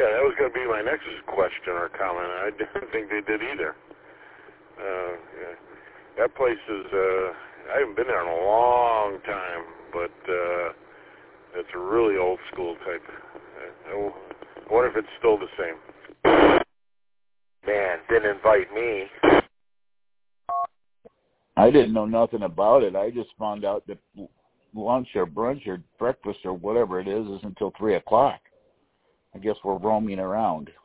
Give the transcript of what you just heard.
Yeah, that was going to be my next question or comment. I didn't think they did either. Yeah. That place is, I haven't been there in a long time, but it's a really old school type. I wonder if it's still the same. Man, didn't invite me. I didn't know nothing about it. I just found out that lunch or brunch or breakfast or whatever it is until 3 o'clock. I guess we're roaming around.